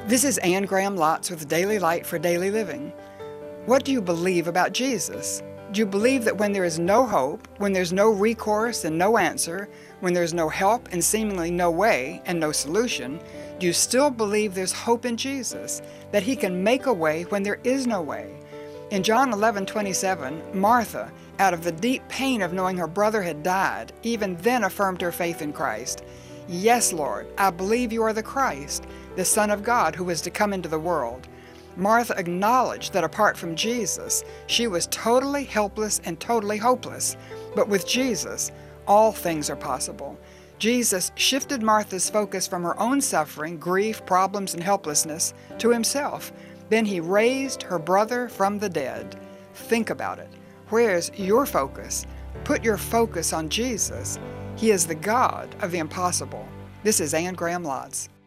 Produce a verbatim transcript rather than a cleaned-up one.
This is Anne Graham Lotz with Daily Light for Daily Living. What do you believe about Jesus? Do you believe that when there is no hope, when there's no recourse and no answer, when there's no help and seemingly no way and no solution, do you still believe there's hope in Jesus, that He can make a way when there is no way? In John eleven twenty-seven, Martha, out of the deep pain of knowing her brother had died, even then affirmed her faith in Christ. Yes, Lord, I believe you are the Christ, the Son of God who was to come into the world. Martha acknowledged that apart from Jesus, she was totally helpless and totally hopeless. But with Jesus, all things are possible. Jesus shifted Martha's focus from her own suffering, grief, problems, and helplessness to Himself. Then He raised her brother from the dead. Think about it. Where's your focus? Put your focus on Jesus. He is the God of the impossible. This is Anne Graham Lotz.